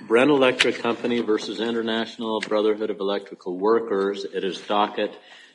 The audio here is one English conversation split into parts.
Brent Electric Company versus International Brotherhood of Electrical Workers. It is docket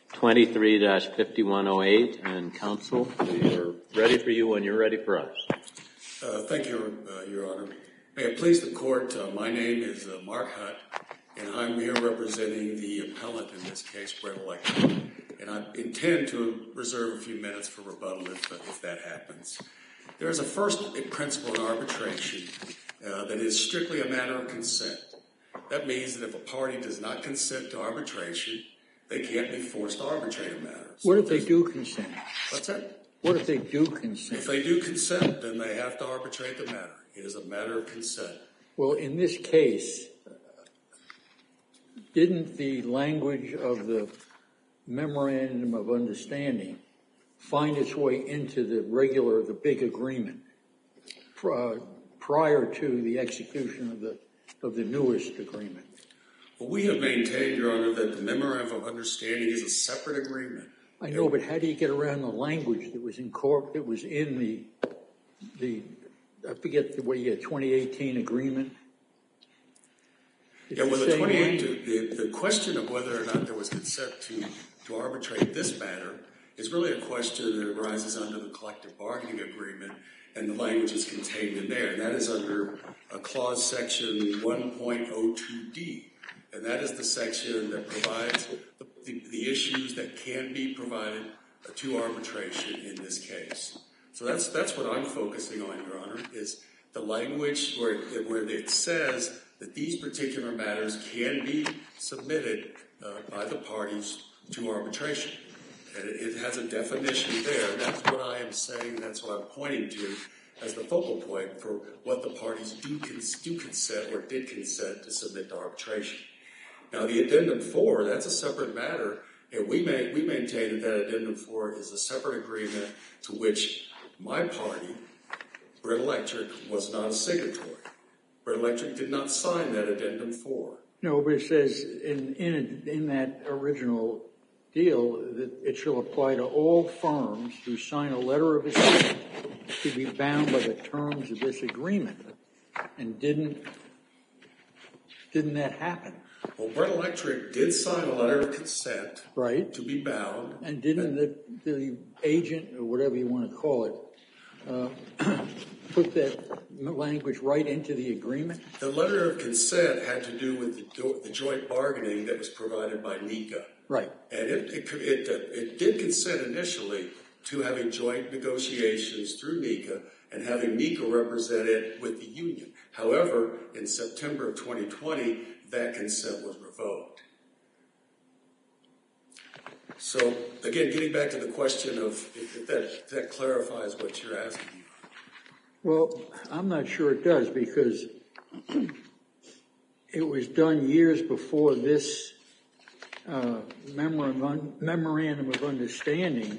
23-5108, and counsel, we are ready for you when you're ready for us. Thank you, Your Honor. May it please the court, my name is Mark Hutt, and I'm here representing the appellant in this case, Brent Electric. And I intend to reserve a few minutes for rebuttal if that happens. There is a first principle in arbitration that is strictly a matter of consent. That means that if a party does not consent to arbitration, they can't be forced to arbitrate a matter. So what if they do consent? What's that? What if they do consent? If they do consent, then they have to arbitrate the matter. It is a matter of consent. Well, in this case, didn't the language of the Memorandum of Understanding find its way into the big agreement prior to the execution of the newest agreement? Well, we have maintained, Your Honor, that the Memorandum of Understanding is a separate agreement. I know, but how do you get around the language that was in the I forget what you get, 2018 agreement? Yeah, well, the question of whether or not there was consent to arbitrate this matter is really a question that arises under the collective bargaining agreement, and the language is contained in there. And that is under clause section 1.02D. And that is the section that provides the issues that can be provided to arbitration in this case. So that's what I'm focusing on, Your Honor, is the language where it says that these particular matters can be submitted by the parties to arbitration. And it has a definition there. And that's what I am saying, that's what I'm pointing to as the focal point for what the parties do consent or did consent to submit to arbitration. Now, the Addendum 4, that's a separate matter, and we maintain that Addendum 4 is a separate agreement to which my party, Brent Electric, was not a signatory. Brent Electric did not sign that Addendum 4. No, but it says in that original deal that it shall apply to all firms who sign a letter of assent to be bound by the terms of this agreement. And didn't that happen? Well, Brent Electric did sign a letter of consent, right, to be bound. And didn't the agent, or whatever you want to call it, put that language right into the agreement? The letter of consent had to do with the joint bargaining that was provided by NECA. Right. And it did consent initially to having joint negotiations through NECA and having NECA represent it with the union. However, in September of 2020, that consent was revoked. So, again, getting back to the question of if that clarifies what you're asking. Well, I'm not sure it does, because it was done years before this Memorandum of Understanding.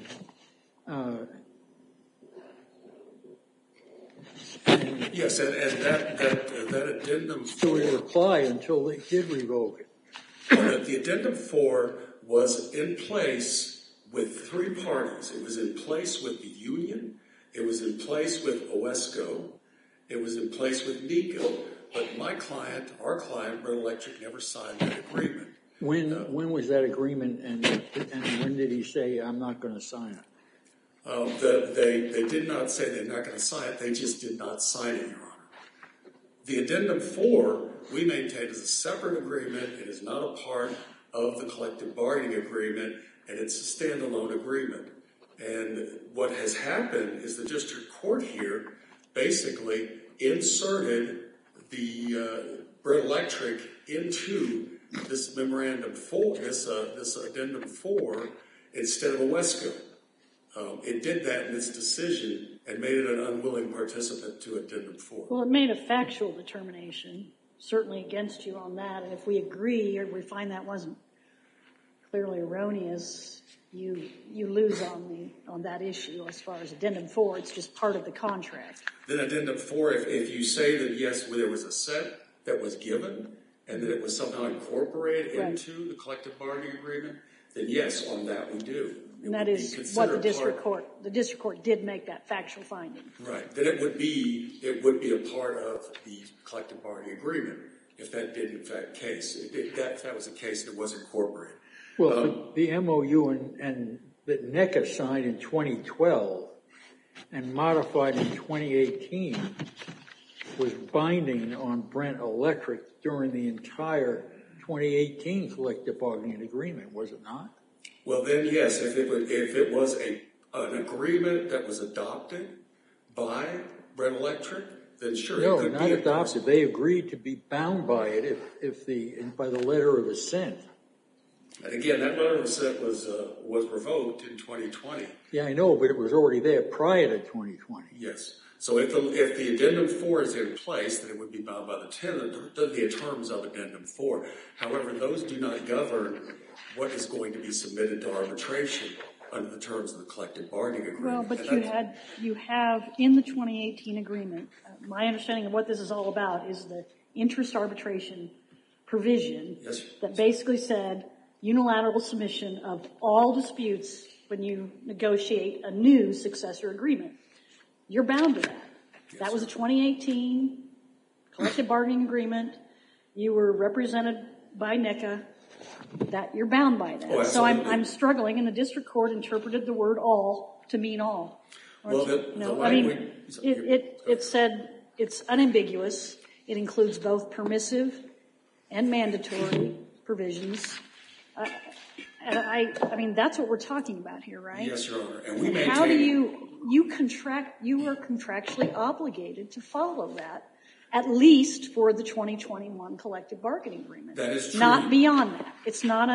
Yes, and that addendum 4... So it would apply until they did revoke it. The addendum 4 was in place with three parties. It was in place with the union, it was in place with OESCO, it was in place with NECA, but our client, Brent Electric, never signed that agreement. When was that agreement, and when did he say, I'm not going to sign it? They did not say they're not going to sign it, they just did not sign it, Your Honor. The addendum 4, we maintain, is a separate agreement. It is not a part of the collective bargaining agreement, and it's a standalone agreement. And what has happened is the district court here basically inserted the Brent Electric into this Memorandum 4, this addendum 4, instead of OESCO. It did that in its decision and made it an unwilling participant to addendum 4. Well, it made a factual determination, certainly against you on that. And if we agree or we find that wasn't clearly erroneous, you lose on that issue as far as addendum 4. It's just part of the contract. Then addendum 4, if you say that, yes, there was a set that was given and that it was somehow incorporated into the collective bargaining agreement, then yes, on that we do. And that is what the district court did make that factual finding. Right. Then it would be a part of the collective bargaining agreement. if that did in fact case. If that was the case, it was incorporated. Well, the MOU and that NECA signed in 2012 and modified in 2018 was binding on Brent Electric during the entire 2018 collective bargaining agreement, was it not? Well, then yes, if it was an agreement that was adopted by Brent Electric, then sure. No, it could not be adopted. They agreed to be bound by it by the letter of assent. And again, that letter of assent was revoked in 2020. Yeah, I know, but it was already there prior to 2020. Yes. So if the addendum 4 is in place, then it would be bound by the terms of addendum 4. However, those do not govern what is going to be submitted to arbitration under the terms of the collective bargaining agreement. Well, but you have in the 2018 agreement, my understanding of what this is all about is the interest arbitration provision that basically said unilateral submission of all disputes when you negotiate a new successor agreement. You're bound to that. That was a 2018 collective bargaining agreement. You were represented by NECA. That you're bound by that. So I'm struggling, and the district court interpreted the word "all" to mean all. Well, it said it's unambiguous. It includes both permissive and mandatory provisions. And I mean, that's what we're talking about here, right? Yes, Your Honor. And we maintain. How do you are contractually obligated to follow that, at least for the 2021 collective bargaining agreement. That is true. Not beyond that. It's not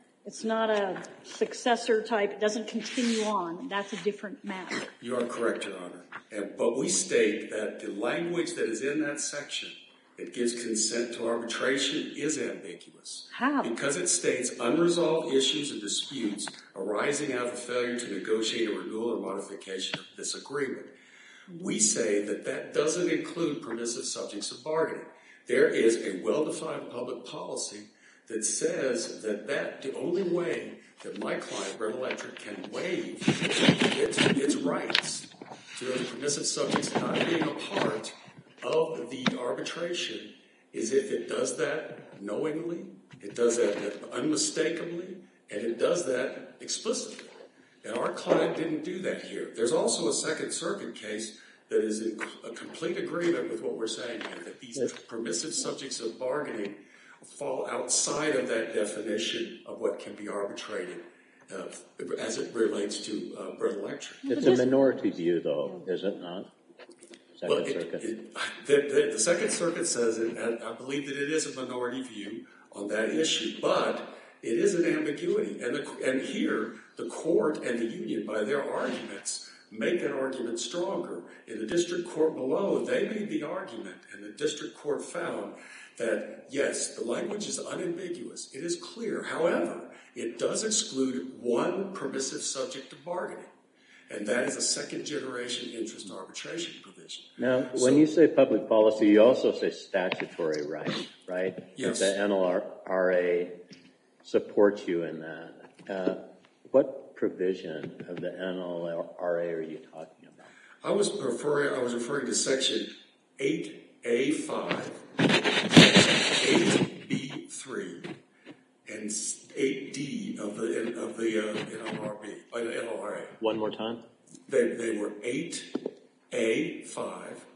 a successor type. It doesn't continue on. That's a different matter. You are correct, Your Honor. But we state that the language that is in that section that gives consent to arbitration is ambiguous. How? Because it states unresolved issues and disputes arising out of a failure to negotiate a renewal or modification of this agreement. We say that doesn't include permissive subjects of bargaining. There is a well-defined public policy that says that the only way that my client, Brent Electric, can waive its rights to those permissive subjects not being a part of the arbitration is if it does that knowingly, it does that unmistakably, and it does that explicitly. And our client didn't do that here. There's also a Second Circuit case that is in a complete agreement with what we're saying here, that these permissive subjects of bargaining fall outside of that definition of what can be arbitrated as it relates to Brent Electric. It's a minority view, though, is it not? Well, the Second Circuit says it, and I believe that it is a minority view on that issue, but it is an ambiguity. And here, the court and the union, by their arguments, make that argument stronger. In the district court below, they made the argument, and the district court found that, yes, the language is unambiguous. It is clear. However, it does exclude one permissive subject of bargaining, and that is a second-generation interest arbitration provision. Now, when you say public policy, you also say statutory right? Yes. The NLRA supports you in that. What provision of the NLRA are you talking about? I was referring to Section 8A5, 8B3, and 8D of the NLRA. One more time. They were 8A5,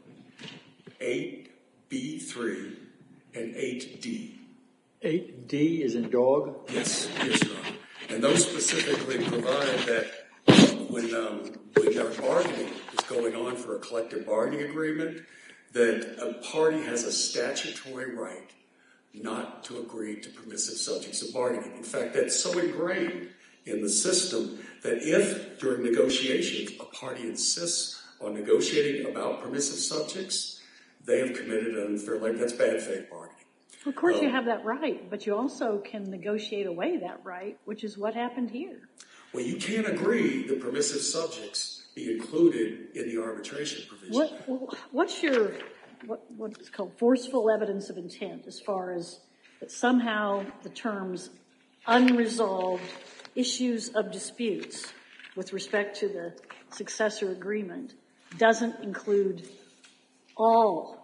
8B3, and 8D. 8D is in dog? Yes, Your Honor. And those specifically provide that when our bargaining is going on for a collective bargaining agreement, that a party has a statutory right not to agree to permissive subjects of bargaining. In fact, that's so ingrained in the system that if, during negotiations, a party insists on negotiating about permissive subjects, they have committed an unfair labor. That's bad faith bargaining. Of course, you have that right, but you also can negotiate away that right, which is what happened here. Well, you can't agree that permissive subjects be included in the arbitration provision. What's your what's called forceful evidence of intent, as far as that somehow the terms unresolved issues of disputes with respect to the successor agreement doesn't include all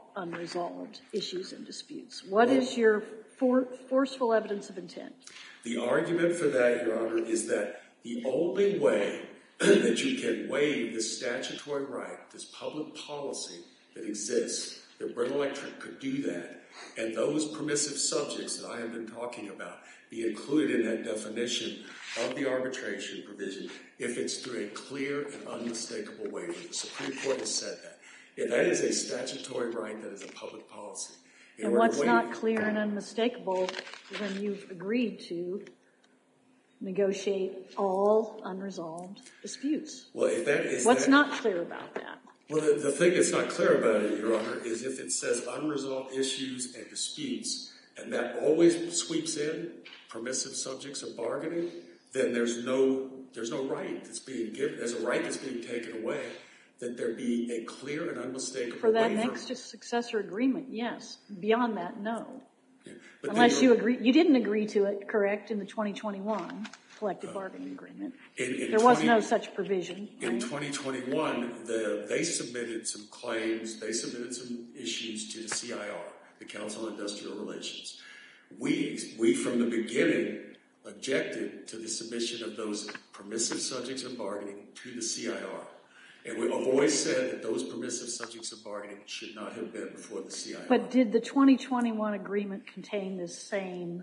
all unresolved issues and disputes. What is your forceful evidence of intent? The argument for that, Your Honor, is that the only way that you can waive this statutory right, this public policy that exists, that Bryn Electric could do that, and those permissive subjects that I have been talking about be included in that definition of the arbitration provision if it's through a clear and unmistakable waiver. The Supreme Court has said that. If that is a statutory right, that is a public policy. And what's not clear and unmistakable when you've agreed to negotiate all unresolved disputes? Well, if that is what's not clear about that? Well, the thing that's not clear about it, Your Honor, is if it says unresolved issues and disputes, and that always sweeps in permissive subjects of bargaining, then there's no right that's being given. There's a right that's being taken away, that there be a clear and unmistakable for that waiver. next successor agreement, yes. Beyond that, no. Yeah. Unless you agree, you didn't agree to it, correct, in the 2021 collective bargaining agreement. There was no such provision. In right? 2021, they submitted some claims, they submitted some issues to the CIR, the Council on Industrial Relations. We from the beginning objected to the submission of those permissive subjects of bargaining to the CIR. And we have always said that those permissive subjects of bargaining should not have been before the CIR. But did the 2021 agreement contain this same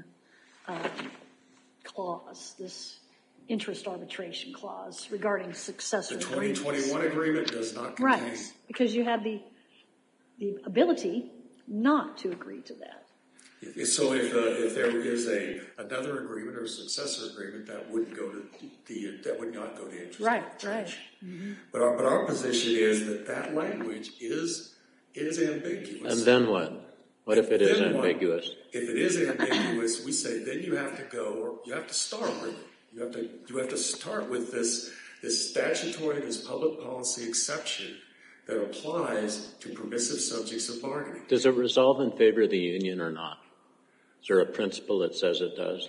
clause, this interest arbitration clause regarding successor The agreements? 2021 agreement does not contain. Right, because you had the ability not to agree to that. So if there is another agreement or a successor agreement, that would not go to interest arbitration. Right. Mm-hmm. But our position is that language is ambiguous. And then what? What if it is ambiguous? If it is ambiguous, we say then you have to go, or you have to start with it. You have to start with this statutory, this public policy exception that applies to permissive subjects of bargaining. Does it resolve in favor of the union or not? Is there a principle that says it does?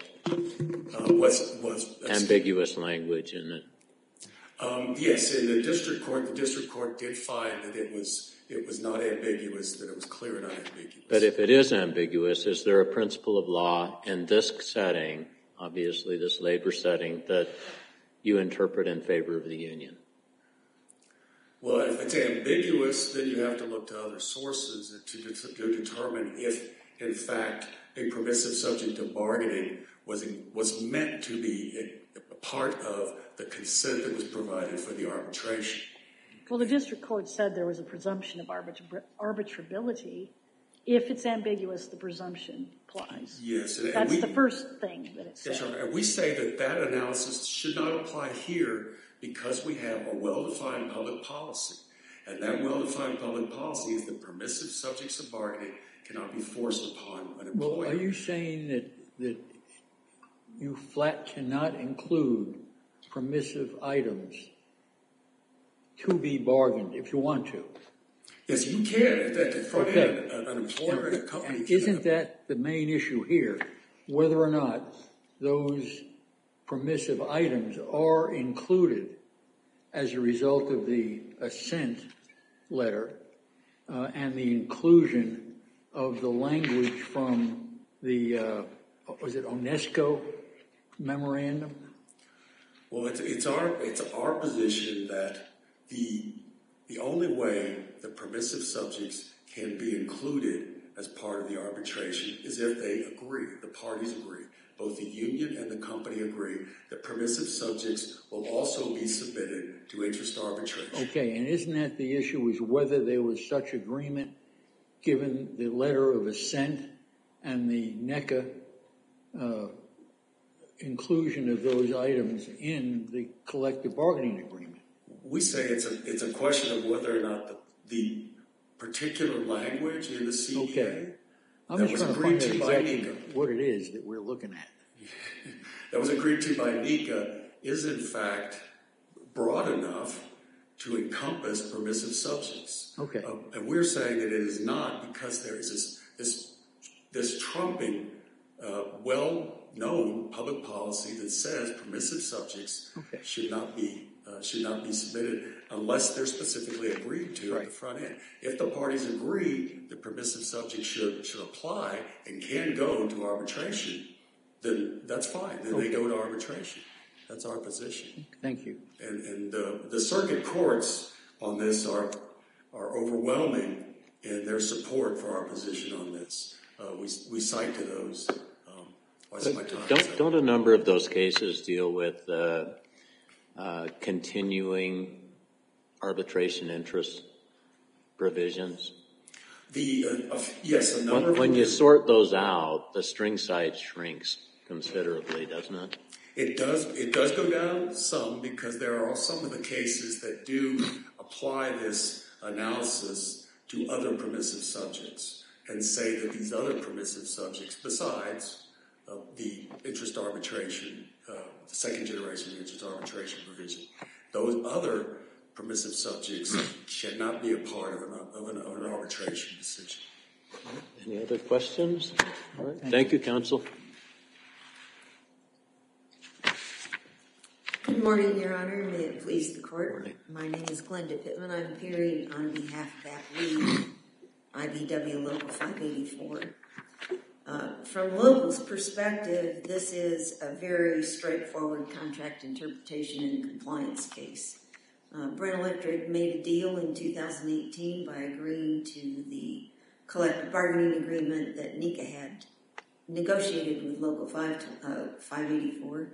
Ambiguous language in it. Yes, in the district court did find that it was not ambiguous, that it was clear and unambiguous. But if it is ambiguous, is there a principle of law in this setting, obviously this labor setting, that you interpret in favor of the union? Well, if it's ambiguous, then you have to look to other sources to determine if, in fact, a permissive subject of bargaining was meant to be a part of the consent that was provided for the arbitration. Well, the district court said there was a presumption of arbitrability. If it's ambiguous, the presumption applies. Yes. That's the first thing that it says. Yes, and we say that analysis should not apply here because we have a well-defined public policy. And that well-defined public policy is that permissive subjects of bargaining cannot be forced upon an employer. Well, are you saying that you flat cannot include permissive items to be bargained if you want to? Yes, you can. At the front end, an employer and a company can. Isn't that the main issue here? Whether or not those permissive items are included as a result of the assent letter and the inclusion of the language from the, was it UNESCO memorandum? Well, it's our position that the only way the permissive subjects can be included as part of the arbitration is if they agree, the parties agree. Both the union and the company agree that permissive subjects will also be submitted to interest arbitration. Okay, and isn't that the issue, is whether there was such agreement given the letter of assent and the NECA inclusion of those items in the collective bargaining agreement? We say it's a question of whether or not the particular language in the CBA okay. I'm just trying to find out exactly what it is that we're looking at. That was agreed to by NECA is in fact broad enough to encompass permissive subjects. Okay. And we're saying that it is not because there is this trumping, well-known public policy that says permissive subjects should not be should not be submitted unless they're specifically agreed to at the front end. If the parties agree the permissive subject should apply and can go to arbitration, then that's fine. Then they go to arbitration. That's our position. Thank you. And the circuit courts on this are overwhelming in their support for our position on this. We cite to those. Don't a number of those cases deal with continuing arbitration interest provisions? Yes, a number of When you sort those out, the string size shrinks considerably, doesn't it? It does go down some, because there are some of the cases that do apply this analysis to other permissive subjects and say that these other permissive subjects, besides the interest arbitration, the second generation interest arbitration provision, those other permissive subjects should not be a part of an arbitration decision. Any other questions? All right. Thank you, counsel. Good morning, Your Honor. May it please the court. My name is Glenda Pittman. I'm appearing on behalf of APLE, IBW Local 584. From Local's perspective, this is a very straightforward contract interpretation and compliance case. Brent Electric made a deal in 2018 by agreeing to the collective bargaining agreement that NECA had negotiated with Local 584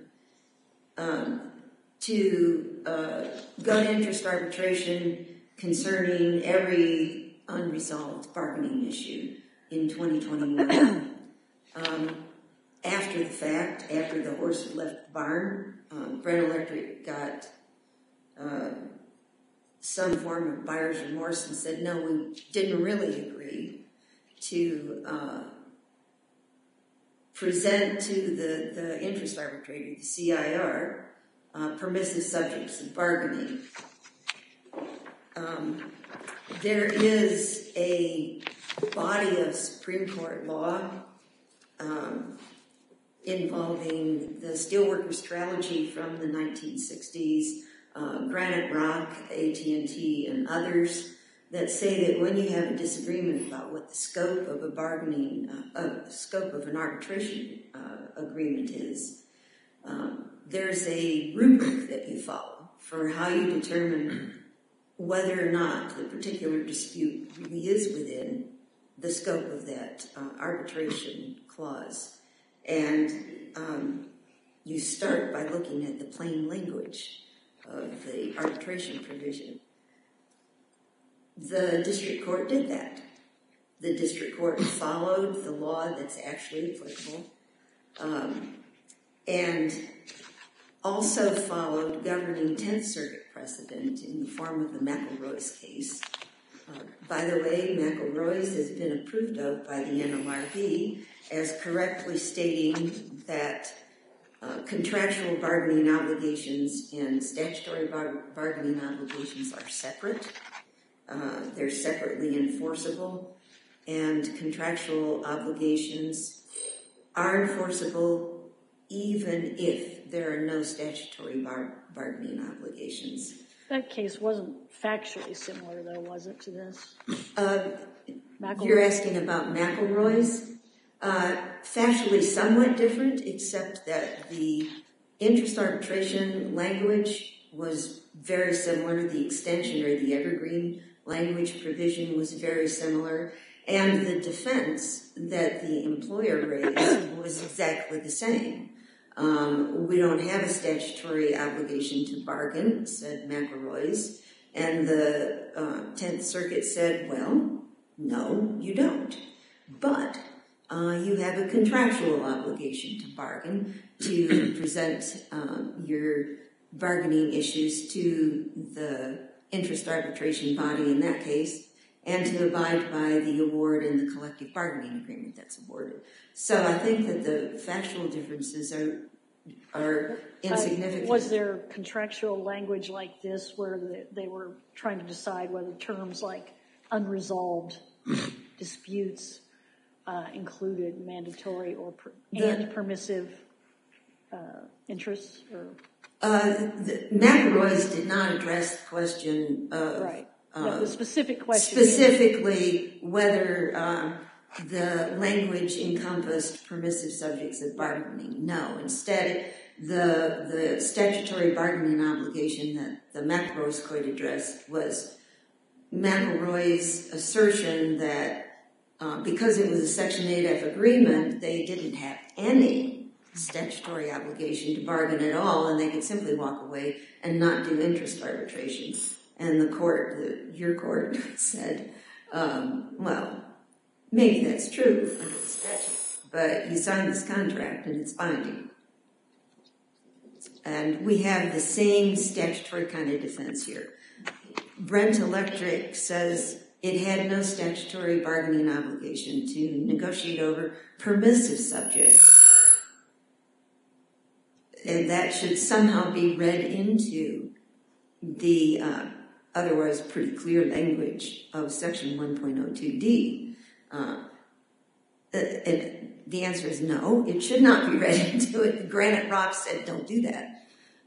to go to interest arbitration concerning every unresolved bargaining issue in 2021. After the fact, after the horse had left the barn, Brent Electric got some form of buyer's remorse and said, no, we didn't really agree to present to the interest arbitrator, the CIR, permissive subjects of bargaining. There is a body of Supreme Court law involving the Steelworkers Trilogy from the 1960s, Granite Rock, AT&T, and others that say that when you have a disagreement about what the scope of a bargaining, scope of an arbitration agreement is, there's a rubric that you follow for how you determine whether or not the particular dispute really is within the scope of that arbitration clause. And you start by looking at the plain language of the arbitration provision. The district court did that. The district court followed the law that's actually applicable, and also followed governing 10th Circuit precedent in the form of the McElroy's case. By the way, McElroy's has been approved of by the NLRB as correctly stating that contractual bargaining obligations and statutory bargaining obligations are separate. They're separately enforceable, and contractual obligations are enforceable even if there are no statutory bargaining obligations. That case wasn't factually similar, though, was it, to this? You're asking about McElroy's? Factually somewhat different, except that the interest arbitration language was very similar. The extension or the evergreen language provision was very similar. And the defense that the employer raised was exactly the same. We don't have a statutory obligation to bargain, said McElroy's. And the 10th Circuit said, well, no, you don't. But you have a contractual obligation to bargain, to present your bargaining issues to the interest arbitration body in that case, and to abide by the award in the collective bargaining agreement that's awarded. So I think that the factual differences are insignificant. Was there contractual language like this where they were trying to decide whether terms like unresolved disputes included mandatory or and permissive interests? Or McElroy's did not address the question of Right. The specific question. specifically whether the language encompassed permissive subjects of bargaining. No, instead, the statutory bargaining obligation that the McElroy's court addressed was McElroy's assertion that because it was a Section 8F agreement, they didn't have any statutory obligation to bargain at all, and they could simply walk away and not do interest arbitration. And the court, your court, said, well, maybe that's true under the statute, but you signed this contract and it's binding. And we have the same statutory kind of defense here. Brent Electric says it had no statutory bargaining obligation to negotiate over permissive subjects. And that should somehow be read into the otherwise pretty clear language of Section 1.02D. The answer is no, it should not be read into it. Granite Rock said don't do that.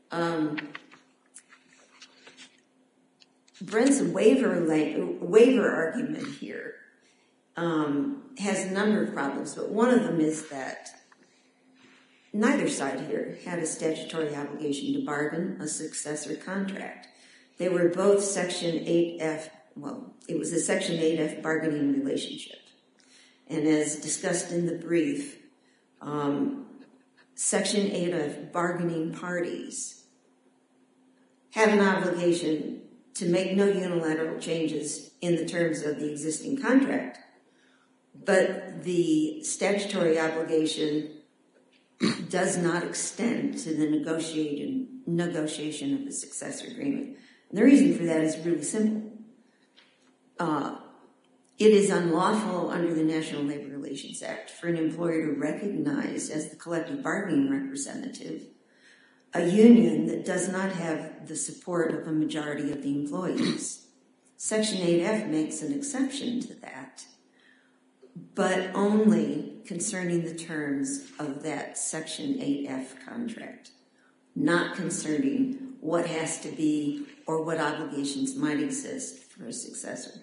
Brent's waiver argument here has a number of problems, but one of them is that neither side here had a statutory obligation to bargain a successor contract. They were both Section 8F, well, it was a Section 8F bargaining relationship. And as discussed in the brief, Section 8F bargaining parties have an obligation to make no unilateral changes in the terms of the existing contract, but the statutory obligation does not extend to the negotiation of the successor agreement. And the reason for that is really simple. It is unlawful under the National Labor Relations Act for an employer to recognize as the collective bargaining representative a union that does not have the support of a majority of the employees. Section 8F makes an exception to that, but only concerning the terms of that Section 8F contract, not concerning what has to be or what obligations might exist for a successor.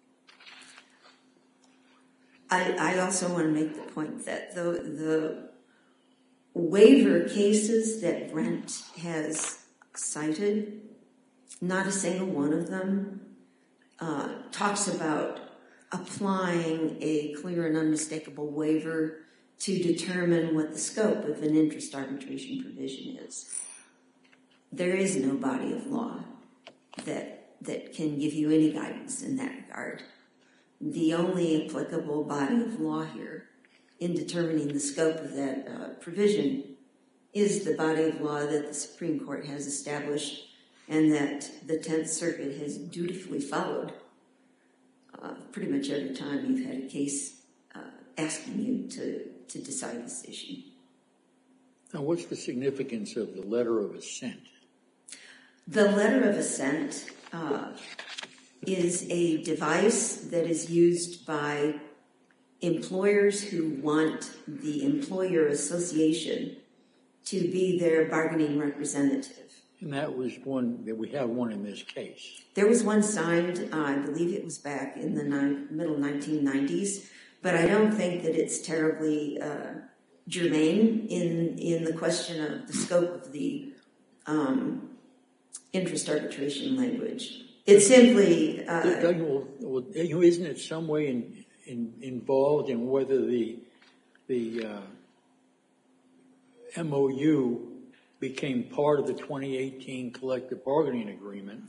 I also want to make the point that the waiver cases that Brent has cited, not a single one of them talks about applying a clear and unmistakable waiver to determine what the scope of an interest arbitration provision is. There is no body of law that can give you any guidance in that regard. The only applicable body of law here in determining the scope of that provision is the body of law that the Supreme Court has established and that the 10th Circuit has dutifully followed pretty much every time you've had a case asking you to decide this issue. Now, what's the significance of the letter of assent? The letter of assent is a device that is used by employers who want the employer association to be their bargaining representative. And that was one, that we have one in this case. There was one signed, I believe it was back in the middle 1990s, but I don't think that it's terribly germane in the question of the scope of the interest arbitration language. It's simply... isn't it some way involved in whether the MOU became part of the 2018 collective bargaining agreement?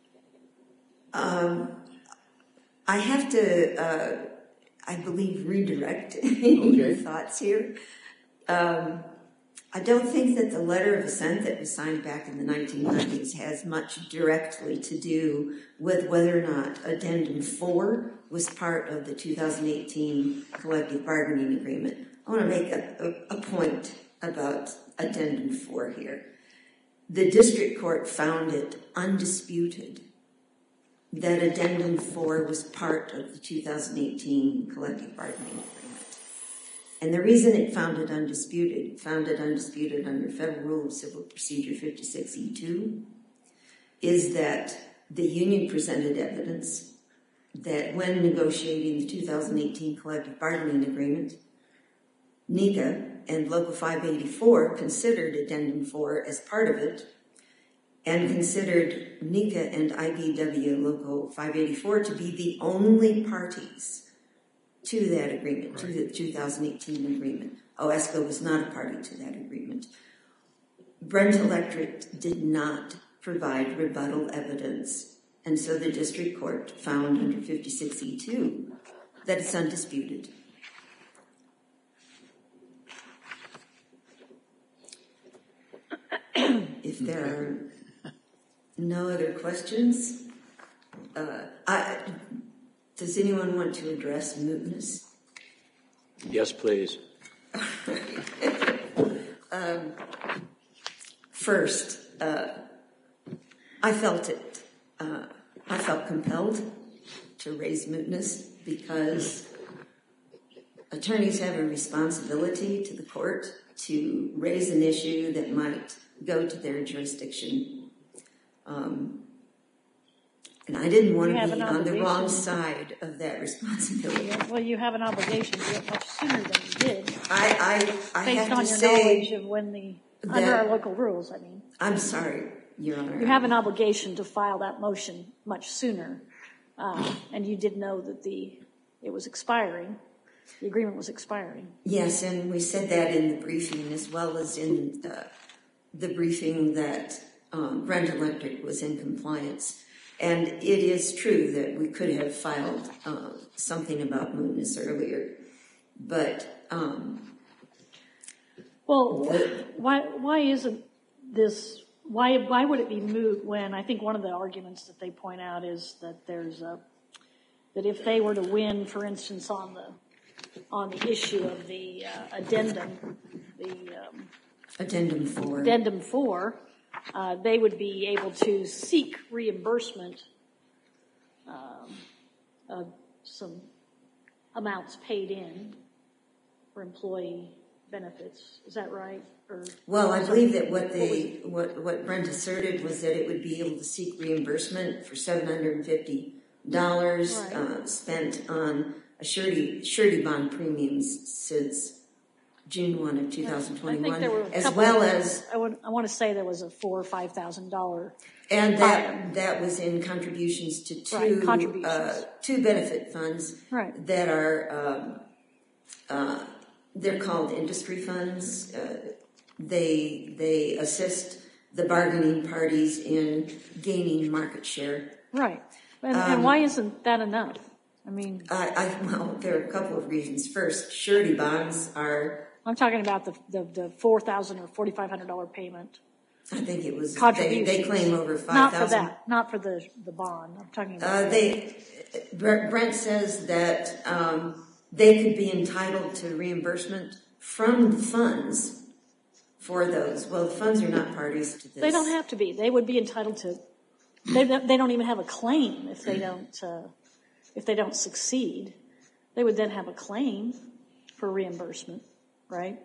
I have to, I believe, redirect your thoughts here. I don't think that the letter of assent that was signed back in the 1990s has much directly to do with whether or not Addendum 4 was part of the 2018 collective bargaining agreement. I want to make a point about Addendum 4 here. The district court found it undisputed that Addendum 4 was part of the 2018 collective bargaining agreement. And the reason it found it undisputed under Federal Rule of Civil Procedure 56E2, is that the union presented evidence that when negotiating the 2018 collective bargaining agreement, NECA and Local 584 considered Addendum 4 as part of it, and considered NECA and IBW Local 584 to be the only parties to that agreement, to the 2018 agreement. OESCO was not a party to that agreement. Brent Electric did not provide rebuttal evidence, and so the district court found under 56E2 that it's undisputed. If there are no other questions, does anyone want to address mootness? Yes, please. First, I felt it. I felt compelled to raise mootness because attorneys have a responsibility to the court to raise an issue that might go to their jurisdiction. And I didn't want to be on the wrong side of that responsibility. Well, you have an obligation to do it much sooner than you did. I based have on to your say knowledge of when under our local rules, I mean. I'm sorry, Your Honor. You have an obligation to file that motion much sooner, and you did know that it was expiring. The agreement was expiring. Yes, and we said that in the briefing as well as in the briefing that Brent Electric was in compliance. And it is true that we could have filed something about mootness earlier, but why isn't this? Why would it be moot when I think one of the arguments that they point out is that that if they were to win, for instance, on the issue of the addendum, Addendum 4. Addendum 4, they would be able to seek reimbursement of some amounts paid in for employee benefits. Is that right? Well, I believe that what Brent asserted was that it would be able to seek reimbursement for $750 spent on a surety bond premiums since June 1 of 2021, I think there were as well as I want to say there was a $4,000 or $5,000, and that was in contributions to two benefit funds that are they're called industry funds. They assist the bargaining parties in gaining market share. Right, and why isn't that enough? I mean, well, there are a couple of reasons. First, surety bonds are. I'm talking about the $4,000 or $4,500 payment. I think it was contributions. They claim over $5,000. Not for that. Not for the bond. I'm talking about. Brent says that they could be entitled to reimbursement from the funds for those. Well, the funds are not parties to this. They don't have to be. They would be entitled to. They don't even have a claim if they don't succeed. They would then have a claim for reimbursement. Right?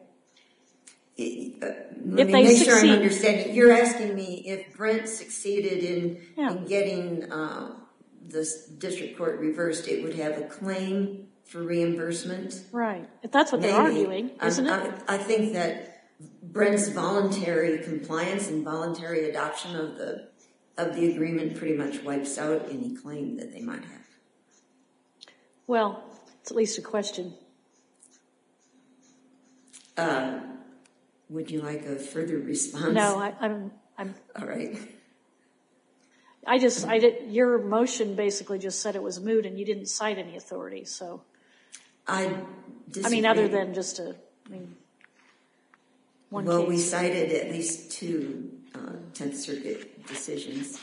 Let me make sure I'm understanding. You're asking me if Brent succeeded in getting the district court reversed, it would have a claim for reimbursement? Right. If that's what they're arguing, isn't it? I think that Brent's voluntary compliance and voluntary adoption of the agreement pretty much wipes out any claim that they might have. Well, it's at least a question. Would you like a further response? No, I'm. All right. Your motion basically just said it was moot, and you didn't cite any authority. So, I mean, other than just one case. Well, we cited at least two 10th Circuit decisions.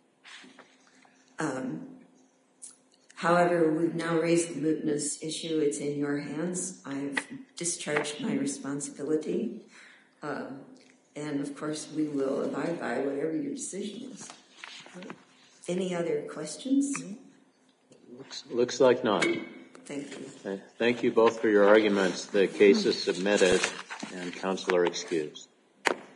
However, we've now raised the mootness issue. It's in your hands. I've discharged my responsibility. And, of course, we will abide by whatever your decision is. Any other questions? Looks like not. Thank you. Okay. Thank you both for your arguments. The case is submitted and counsel are excused.